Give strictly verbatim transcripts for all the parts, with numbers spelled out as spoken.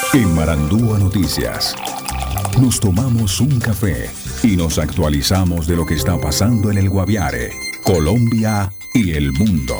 En Marandúa Noticias, nos tomamos un café y nos actualizamos de lo que está pasando en el Guaviare, Colombia y el mundo.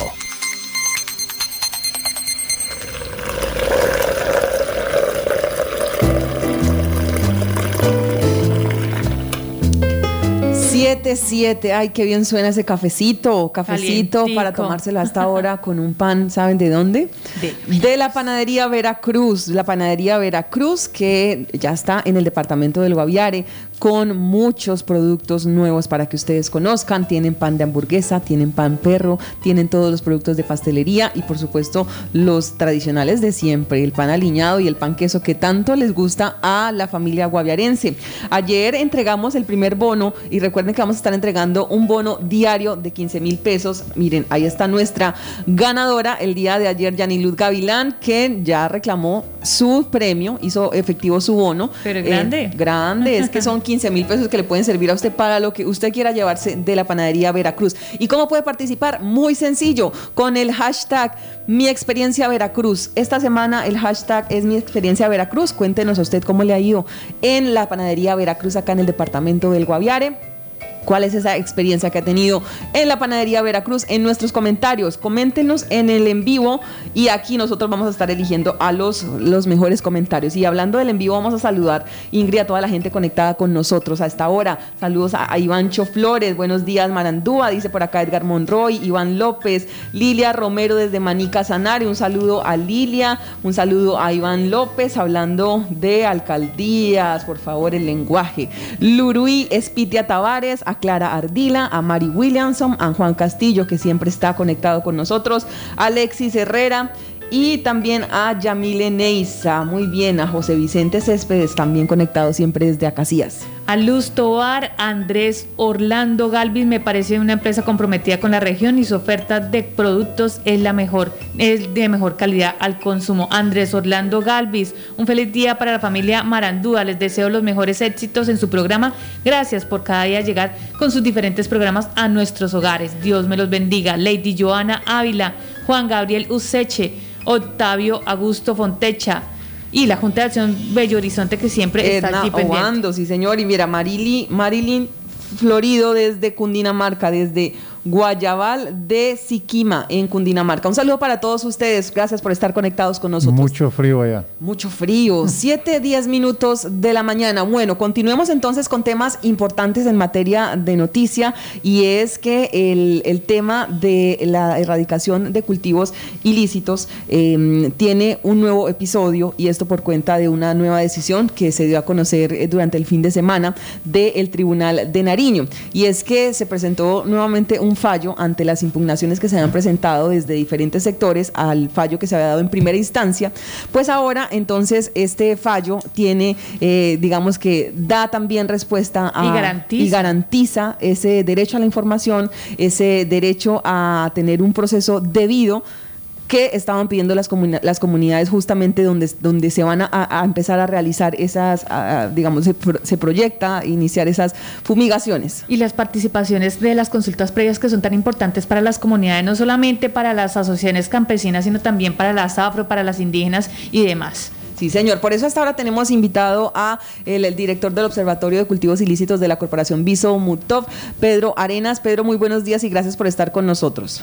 siete siete, ay, qué bien suena ese cafecito, cafecito Calientico. Para tomárselo a esta hora con un pan, ¿saben de dónde? De, de la panadería Veracruz, la panadería Veracruz que ya está en el departamento del Guaviare con muchos productos nuevos para que ustedes conozcan. Tienen pan de hamburguesa, tienen pan perro, tienen todos los productos de pastelería y por supuesto los tradicionales de siempre, el pan aliñado y el pan queso que tanto les gusta a la familia guaviarense. Ayer entregamos el primer bono y recuerden que vamos a estar entregando un bono diario de quince mil pesos. Miren, ahí está nuestra ganadora el día de ayer, Yaniluz Gavilán, que ya reclamó su premio, hizo efectivo su bono. Pero grande. Eh, grande, es que son quince mil pesos que le pueden servir a usted para lo que usted quiera llevarse de la panadería Veracruz. ¿Y cómo puede participar? Muy sencillo, con el hashtag Mi Experiencia Veracruz. Esta semana el hashtag es Mi Experiencia Veracruz. Cuéntenos a usted cómo le ha ido en la panadería Veracruz acá en el departamento del Guaviare. ¿Cuál es esa experiencia que ha tenido en la panadería Veracruz? En nuestros comentarios, coméntenos en el en vivo y aquí nosotros vamos a estar eligiendo a los, los mejores comentarios. Y hablando del en vivo, vamos a saludar, Ingrid, a toda la gente conectada con nosotros a esta hora. Saludos a, a Ivancho Flores, buenos días Marandúa, dice por acá Edgar Monroy, Iván López, Lilia Romero desde Manica Sanare, un saludo a Lilia, un saludo a Iván López, hablando de alcaldías, por favor el lenguaje. Luruí Espitia Tavares, a Clara Ardila, a Mari Williamson, a Juan Castillo, que siempre está conectado con nosotros, Alexis Herrera y también a Yamile Neiza, muy bien, a José Vicente Céspedes, también conectado siempre desde Acacías. A Luz Tobar, Andrés Orlando Galvis, me parece una empresa comprometida con la región y su oferta de productos es la mejor, es de mejor calidad al consumo. Andrés Orlando Galvis, un feliz día para la familia Marandúa, les deseo los mejores éxitos en su programa, gracias por cada día llegar con sus diferentes programas a nuestros hogares, Dios me los bendiga. Lady Joana Ávila, Juan Gabriel Useche, Octavio Augusto Fontecha y la Junta de Acción Bello Horizonte que siempre Edna está allí pendiente. Obando, sí señor, y mira, Marili, Marilyn Florido desde Cundinamarca, desde Guayabal de Siquima en Cundinamarca. Un saludo para todos ustedes, gracias por estar conectados con nosotros. Mucho frío allá. Mucho frío, siete, diez minutos de la mañana. Bueno, continuemos entonces con temas importantes en materia de noticia y es que el, el tema de la erradicación de cultivos ilícitos eh, tiene un nuevo episodio y esto por cuenta de una nueva decisión que se dio a conocer durante el fin de semana del Tribunal de Nariño y es que se presentó nuevamente un fallo ante las impugnaciones que se habían presentado desde diferentes sectores al fallo que se había dado en primera instancia, pues ahora entonces este fallo tiene, eh, digamos que da también respuesta a, y garantiza. y garantiza ese derecho a la información, ese derecho a tener un proceso debido que estaban pidiendo las, comuni- las comunidades justamente donde, donde se van a, a empezar a realizar esas, a, digamos, se, pro- se proyecta iniciar esas fumigaciones. Y las participaciones de las consultas previas que son tan importantes para las comunidades, no solamente para las asociaciones campesinas, sino también para las afro, para las indígenas y demás. Sí, señor. Por eso hasta ahora tenemos invitado a el, el director del Observatorio de Cultivos Ilícitos de la Corporación Viso Mutov, Pedro Arenas. Pedro, muy buenos días y gracias por estar con nosotros.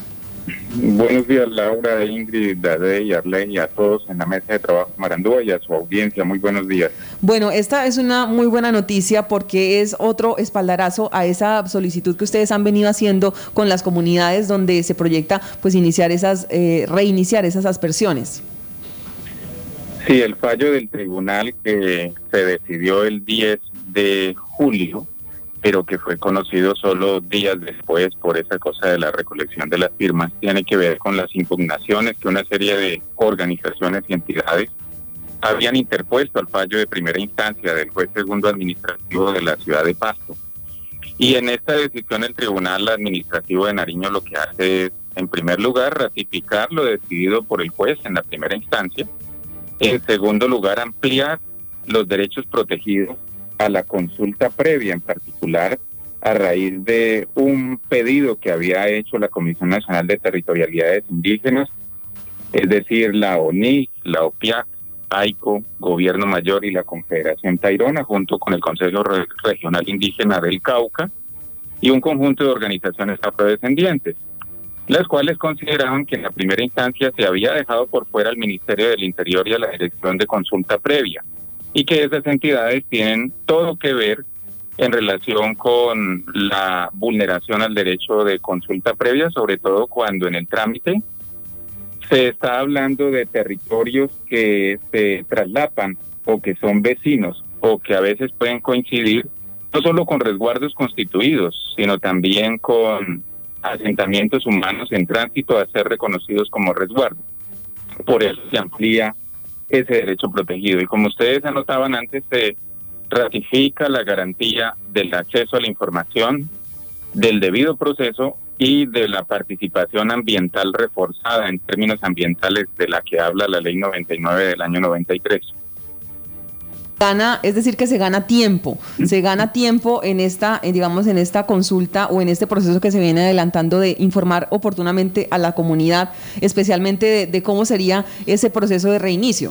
Buenos días, Laura, Ingrid, Dade y Arlene y a todos en la mesa de trabajo Marandúa y a su audiencia. Muy buenos días. Bueno, esta es una muy buena noticia porque es otro espaldarazo a esa solicitud que ustedes han venido haciendo con las comunidades donde se proyecta pues iniciar esas, eh, reiniciar esas aspersiones. Sí, el fallo del tribunal que se decidió el diez de julio, pero que fue conocido solo días después por esa cosa de la recolección de las firmas, tiene que ver con las impugnaciones que una serie de organizaciones y entidades habían interpuesto al fallo de primera instancia del juez segundo administrativo de la ciudad de Pasto. Y en esta decisión el Tribunal Administrativo de Nariño lo que hace es, en primer lugar, ratificar lo decidido por el juez en la primera instancia. En segundo lugar, ampliar los derechos protegidos a la consulta previa, en particular a raíz de un pedido que había hecho la Comisión Nacional de Territorialidades Indígenas, es decir, la O N I C, la O P I A C AICO, Gobierno Mayor y la Confederación Tairona, junto con el Consejo Re- Regional Indígena del Cauca y un conjunto de organizaciones afrodescendientes, las cuales consideraban que en la primera instancia se había dejado por fuera al Ministerio del Interior y a la Dirección de Consulta Previa, y que esas entidades tienen todo que ver en relación con la vulneración al derecho de consulta previa, sobre todo cuando en el trámite se está hablando de territorios que se traslapan o que son vecinos o que a veces pueden coincidir no solo con resguardos constituidos, sino también con asentamientos humanos en tránsito a ser reconocidos como resguardo. Por eso se amplía ese derecho protegido. Y como ustedes anotaban antes, se ratifica la garantía del acceso a la información, del debido proceso y de la participación ambiental reforzada en términos ambientales de la que habla la Ley noventa y nueve del año noventa y tres. Gana, es decir, que se gana tiempo, se gana tiempo en esta, en, digamos, en esta consulta o en este proceso que se viene adelantando de informar oportunamente a la comunidad, especialmente de, de cómo sería ese proceso de reinicio.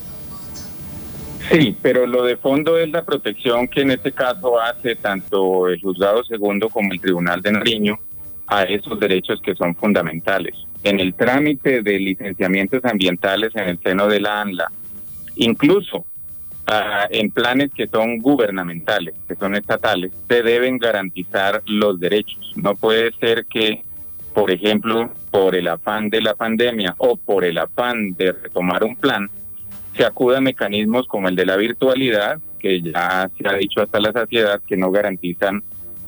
Sí, pero lo de fondo es la protección que en este caso hace tanto el Juzgado Segundo como el Tribunal de Nariño a esos derechos que son fundamentales. En el trámite de licenciamientos ambientales en el seno de la ANLA, incluso Uh, en planes que son gubernamentales, que son estatales, se deben garantizar los derechos. No puede ser que, por ejemplo, por el afán de la pandemia o por el afán de retomar un plan, se acuda a mecanismos como el de la virtualidad, que ya se ha dicho hasta la saciedad que no garantizan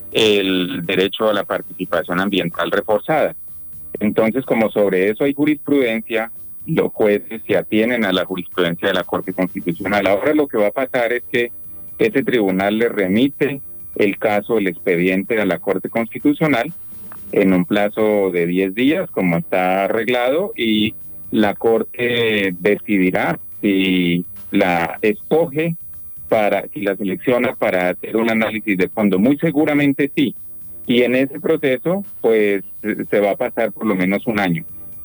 el derecho a la participación ambiental reforzada. Entonces, como sobre eso hay jurisprudencia, los jueces se atienen a la jurisprudencia de la Corte Constitucional. Ahora lo que va a pasar es que ese tribunal le remite el caso, el expediente a la Corte Constitucional en un plazo de diez días, como está arreglado, y la Corte decidirá si la escoge, para si la selecciona para hacer un análisis de fondo. Muy seguramente sí. Y en ese proceso, pues, se va a pasar por lo menos un año.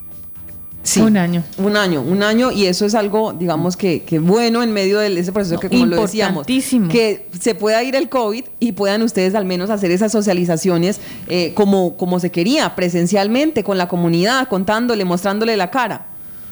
Sí, un año. Un año, un año, y eso es algo, digamos, que, que bueno en medio de ese proceso que, como lo decíamos, que se pueda ir el COVID y puedan ustedes al menos hacer esas socializaciones eh, como, como se quería, presencialmente, con la comunidad, contándole, mostrándole la cara.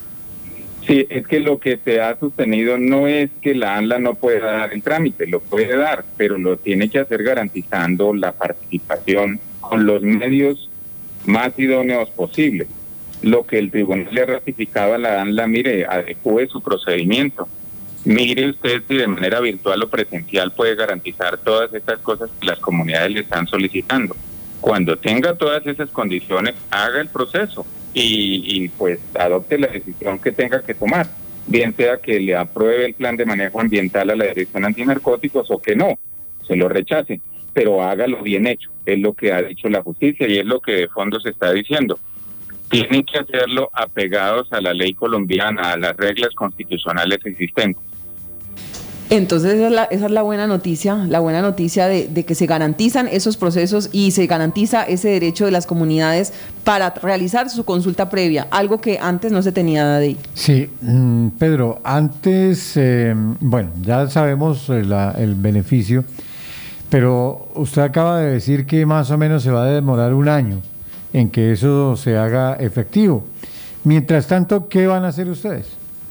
Sí, es que lo que se ha sostenido no es que la ANLA no pueda dar el trámite, lo puede dar, pero lo tiene que hacer garantizando la participación con los medios más idóneos posibles. Lo que el tribunal le ratificaba a la ANLA, mire, adecúe su procedimiento. Mire usted si de manera virtual o presencial puede garantizar todas estas cosas que las comunidades le están solicitando. Cuando tenga todas esas condiciones, haga el proceso y, y pues adopte la decisión que tenga que tomar. Bien sea que le apruebe el plan de manejo ambiental a la Dirección Antinarcóticos o que no, se lo rechace, pero hágalo bien hecho. Es lo que ha dicho la justicia y es lo que de fondo se está diciendo. Tienen que hacerlo apegados a la ley colombiana, a las reglas constitucionales existentes. Entonces esa es la, esa es la buena noticia, la buena noticia de, de que se garantizan esos procesos y se garantiza ese derecho de las comunidades para realizar su consulta previa, algo que antes no se tenía de ahí. Sí, Pedro, antes, eh, bueno, ya sabemos la, el beneficio, pero usted acaba de decir que más o menos se va a demorar un año en que eso se haga efectivo. Mientras tanto, ¿qué van a hacer ustedes?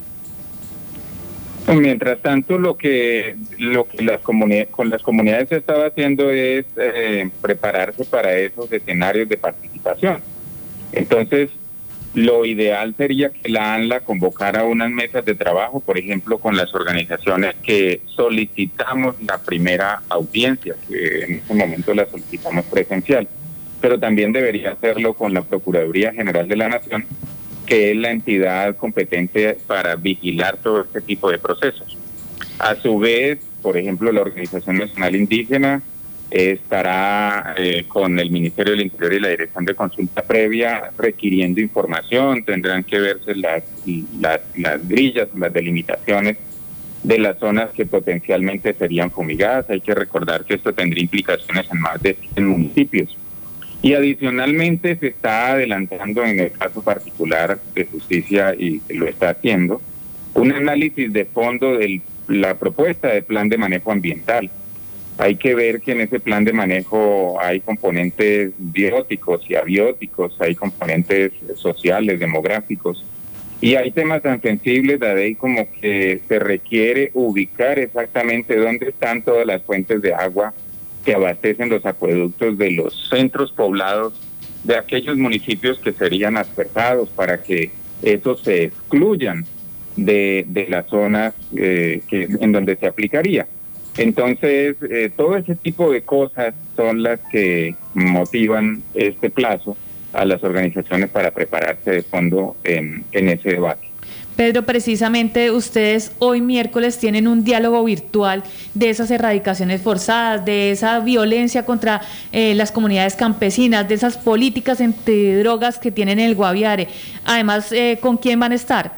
Mientras tanto, lo que lo que las comunidades con las comunidades se estaba haciendo es eh, prepararse para esos escenarios de participación. Entonces, lo ideal sería que la ANLA convocara unas mesas de trabajo, por ejemplo, con las organizaciones que solicitamos la primera audiencia, que en este momento la solicitamos presencial, pero también debería hacerlo con la Procuraduría General de la Nación, que es la entidad competente para vigilar todo este tipo de procesos. A su vez, por ejemplo, la Organización Nacional Indígena estará eh, con el Ministerio del Interior y la Dirección de Consulta Previa requiriendo información, tendrán que verse las, las, las grillas, las delimitaciones de las zonas que potencialmente serían fumigadas. Hay que recordar que esto tendría implicaciones en más de cien municipios. Y adicionalmente se está adelantando en el caso particular de justicia, y lo está haciendo, un análisis de fondo de la propuesta de plan de manejo ambiental. Hay que ver que en ese plan de manejo hay componentes bióticos y abióticos, hay componentes sociales, demográficos, y hay temas tan sensibles de ahí como que se requiere ubicar exactamente dónde están todas las fuentes de agua que abastecen los acueductos de los centros poblados de aquellos municipios que serían aspersados para que esos se excluyan de, de las zonas eh, que, en donde se aplicaría. Entonces, eh, todo ese tipo de cosas son las que motivan este plazo a las organizaciones para prepararse de fondo en, en ese debate. Pedro, precisamente ustedes hoy miércoles tienen un diálogo virtual de esas erradicaciones forzadas, de esa violencia contra eh, las comunidades campesinas, de esas políticas antidrogas que tienen en el Guaviare. Además, eh, ¿con quién van a estar?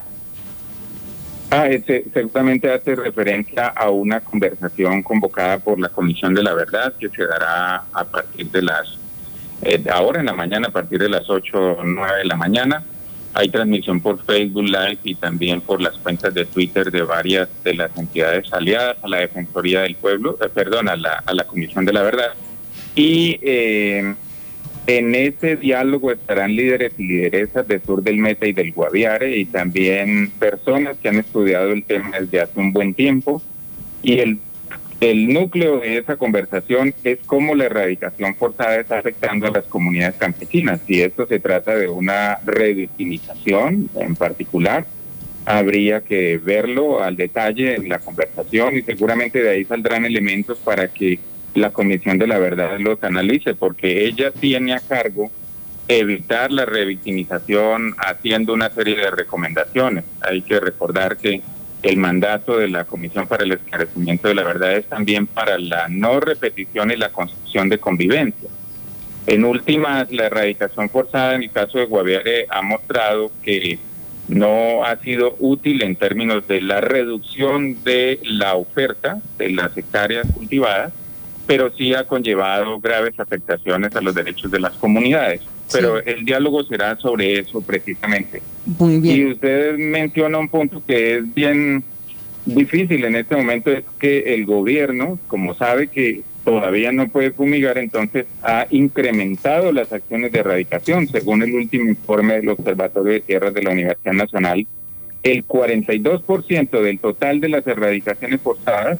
Ah, ese, seguramente hace referencia a una conversación convocada por la Comisión de la Verdad que se dará a partir de las, eh, ahora en la mañana, a partir de las ocho o nueve de la mañana. Hay transmisión por Facebook Live y también por las cuentas de Twitter de varias de las entidades aliadas a la Defensoría del Pueblo, eh, perdón, a la, a la Comisión de la Verdad. Y eh, en ese diálogo estarán líderes y lideresas del sur del Meta y del Guaviare y también personas que han estudiado el tema desde hace un buen tiempo. Y el, el núcleo de esa conversación es cómo la erradicación forzada está afectando a las comunidades campesinas. Si esto se trata de una revictimización en particular, habría que verlo al detalle en la conversación y seguramente de ahí saldrán elementos para que la Comisión de la Verdad los analice, porque ella tiene a cargo evitar la revictimización haciendo una serie de recomendaciones. Hay que recordar que el mandato de la Comisión para el Esclarecimiento de la Verdad es también para la no repetición y la construcción de convivencia. En últimas, la erradicación forzada en el caso de Guaviare ha mostrado que no ha sido útil en términos de la reducción de la oferta de las hectáreas cultivadas, pero sí ha conllevado graves afectaciones a los derechos de las comunidades. Pero sí, el diálogo será sobre eso precisamente. Muy bien. Y usted menciona un punto que es bien difícil en este momento, es que el gobierno, como sabe que todavía no puede fumigar, entonces ha incrementado las acciones de erradicación. Según el último informe del Observatorio de Tierras de la Universidad Nacional, el cuarenta y dos por ciento del total de las erradicaciones forzadas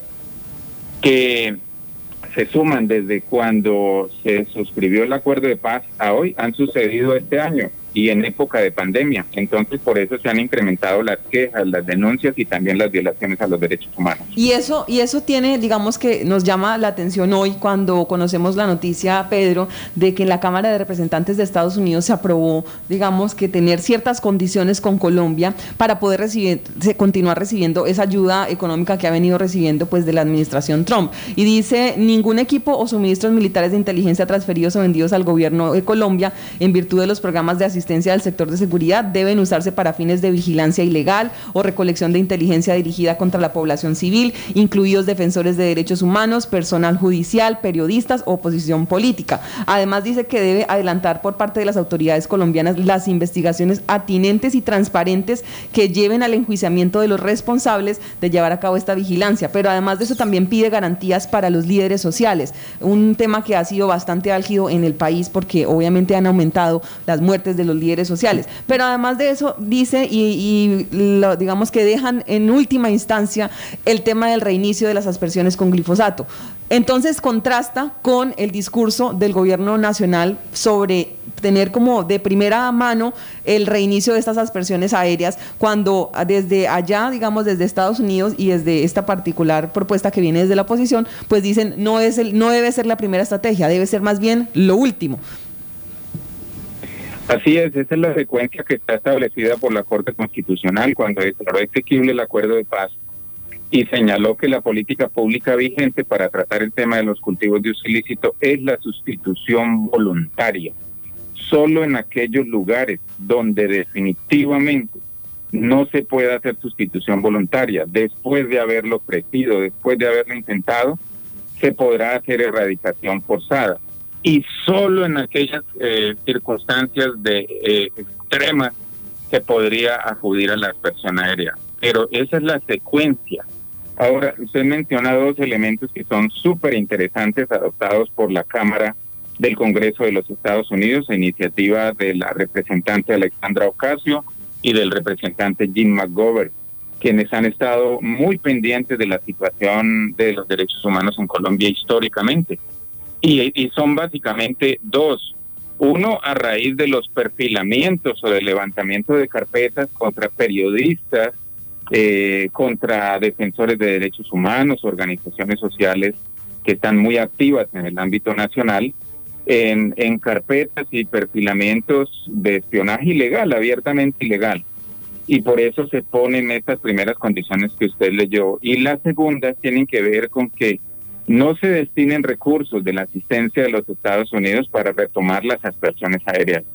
que se suman desde cuando se suscribió el acuerdo de paz a hoy han sucedido este año y en época de pandemia. Entonces, por eso se han incrementado las quejas, las denuncias y también las violaciones a los derechos humanos. Y eso, y eso tiene, digamos que nos llama la atención hoy cuando conocemos la noticia, Pedro, de que en la Cámara de Representantes de Estados Unidos se aprobó, digamos, que tener ciertas condiciones con Colombia para poder recibir, continuar recibiendo esa ayuda económica que ha venido recibiendo pues de la administración Trump. Y dice, ningún equipo o suministros militares de inteligencia transferidos o vendidos al gobierno de Colombia en virtud de los programas de asistencia del sector de seguridad deben usarse para fines de vigilancia ilegal o recolección de inteligencia dirigida contra la población civil, incluidos defensores de derechos humanos, personal judicial, periodistas o oposición política. Además dice que debe adelantar por parte de las autoridades colombianas las investigaciones atinentes y transparentes que lleven al enjuiciamiento de los responsables de llevar a cabo esta vigilancia, pero además de eso también pide garantías para los líderes sociales, un tema que ha sido bastante álgido en el país porque obviamente han aumentado las muertes de los líderes sociales, pero además de eso dice y, y lo, digamos que dejan en última instancia el tema del reinicio de las aspersiones con glifosato. Entonces contrasta con el discurso del gobierno nacional sobre tener como de primera mano el reinicio de estas aspersiones aéreas, cuando desde allá, digamos desde Estados Unidos y desde esta particular propuesta que viene desde la oposición, pues dicen no es el, no debe ser la primera estrategia, debe ser más bien lo último. Así es, esa es la secuencia que está establecida por la Corte Constitucional cuando declaró exequible el acuerdo de paz y señaló que la política pública vigente para tratar el tema de los cultivos de uso ilícito es la sustitución voluntaria. Solo en aquellos lugares donde definitivamente no se pueda hacer sustitución voluntaria, después de haberlo ofrecido, después de haberlo intentado, se podrá hacer erradicación forzada. Y solo en aquellas eh, circunstancias de eh, extremas se podría acudir a la aspersión aérea. pero esa es la secuencia. Ahora, usted menciona dos elementos que son súper interesantes adoptados por la Cámara del Congreso de los Estados Unidos, a iniciativa de la representante Alexandra Ocasio y del representante Jim McGovern, quienes han estado muy pendientes de la situación de los derechos humanos en Colombia históricamente. Y, y son básicamente dos. Uno, a raíz de los perfilamientos o del levantamiento de carpetas contra periodistas, eh, contra defensores de derechos humanos, organizaciones sociales que están muy activas en el ámbito nacional, en, en carpetas y perfilamientos de espionaje ilegal, abiertamente ilegal. Y por eso se ponen estas primeras condiciones que usted leyó. Y las segundas tienen que ver con que no se destinen recursos de la asistencia de los Estados Unidos para retomar las aspersiones aéreas.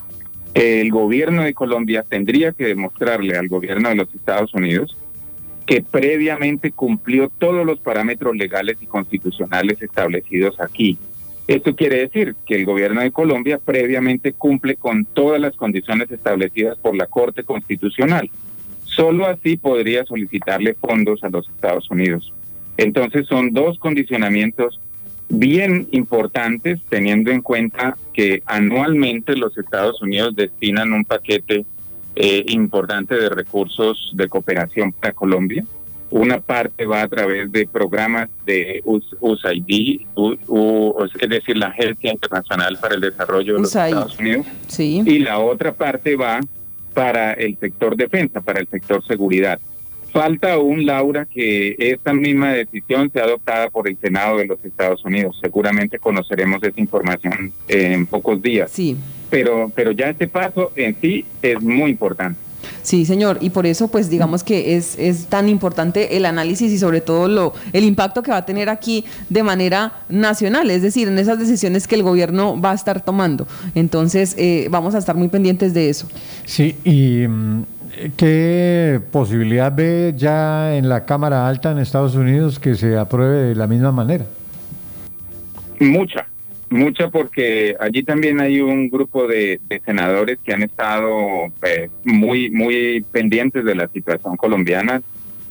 El gobierno de Colombia tendría que demostrarle al gobierno de los Estados Unidos que previamente cumplió todos los parámetros legales y constitucionales establecidos aquí. Esto quiere decir que el gobierno de Colombia previamente cumple con todas las condiciones establecidas por la Corte Constitucional. Solo así podría solicitarle fondos a los Estados Unidos. Entonces son dos condicionamientos bien importantes, teniendo en cuenta que anualmente los Estados Unidos destinan un paquete eh, importante de recursos de cooperación para Colombia. Una parte va a través de programas de U S A I D, U, U, es decir, la Agencia Internacional para el Desarrollo de los U S A I D. Estados Unidos, Sí. Y la otra parte va para el sector defensa, para el sector seguridad. Falta aún, Laura, que esta misma decisión sea adoptada por el Senado de los Estados Unidos. Seguramente conoceremos esa información en pocos días. Sí. Pero, pero ya este paso en sí es muy importante. Sí, señor, y por eso pues digamos que es, es tan importante el análisis y sobre todo lo el impacto que va a tener aquí de manera nacional, es decir, en esas decisiones que el gobierno va a estar tomando. Entonces eh, vamos a estar muy pendientes de eso. Sí, y ¿qué posibilidad ve ya en la Cámara Alta en Estados Unidos que se apruebe de la misma manera? Mucha. Mucha, porque allí también hay un grupo de, de senadores que han estado eh, muy muy pendientes de la situación colombiana.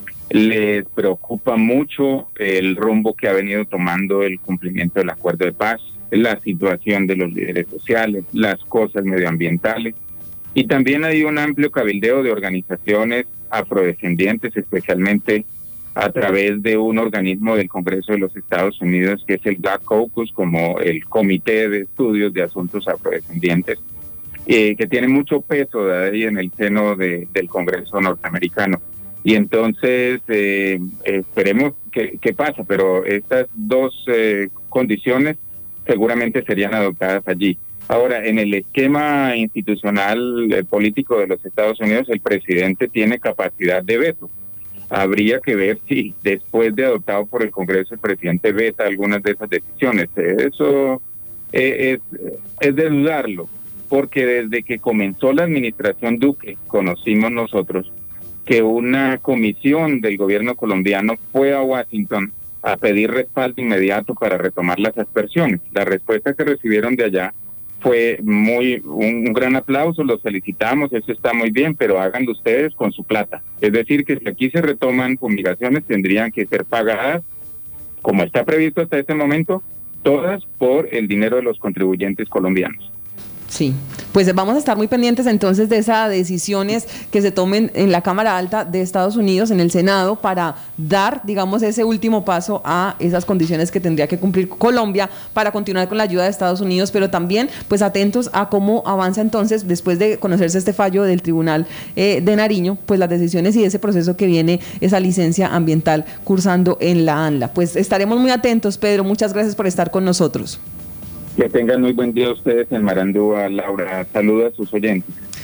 Les preocupa mucho el rumbo que ha venido tomando el cumplimiento del acuerdo de paz, la situación de los líderes sociales, las cosas medioambientales. Y también hay un amplio cabildeo de organizaciones afrodescendientes, especialmente a través de un organismo del Congreso de los Estados Unidos que es el Black Caucus, como el Comité de Estudios de Asuntos Afrodescendientes, eh, que tiene mucho peso de ahí en el seno de, del Congreso norteamericano. Y entonces eh, esperemos que, que pasa, pero estas dos eh, condiciones seguramente serían adoptadas allí. Ahora, en el esquema institucional eh, político de los Estados Unidos, el presidente tiene capacidad de veto. Habría que ver si después de adoptado por el Congreso el presidente veta algunas de esas decisiones. Eso es, es de dudarlo, porque desde que comenzó la administración Duque, conocimos nosotros que una comisión del gobierno colombiano fue a Washington a pedir respaldo inmediato para retomar las aspersiones. La respuesta que recibieron de allá fue muy un, un gran aplauso, los felicitamos, eso está muy bien, pero háganlo ustedes con su plata. Es decir, que si aquí se retoman fumigaciones, tendrían que ser pagadas, como está previsto hasta este momento, todas por el dinero de los contribuyentes colombianos. Sí, pues vamos a estar muy pendientes entonces de esas decisiones que se tomen en la Cámara Alta de Estados Unidos, en el Senado, para dar, digamos, ese último paso a esas condiciones que tendría que cumplir Colombia para continuar con la ayuda de Estados Unidos, pero también pues atentos a cómo avanza entonces, después de conocerse este fallo del Tribunal eh, de Nariño, pues las decisiones y ese proceso que viene, esa licencia ambiental cursando en la ANLA. Pues estaremos muy atentos, Pedro, muchas gracias por estar con nosotros. Que tengan muy buen día ustedes en Marandúa, Laura. Saludos a sus oyentes.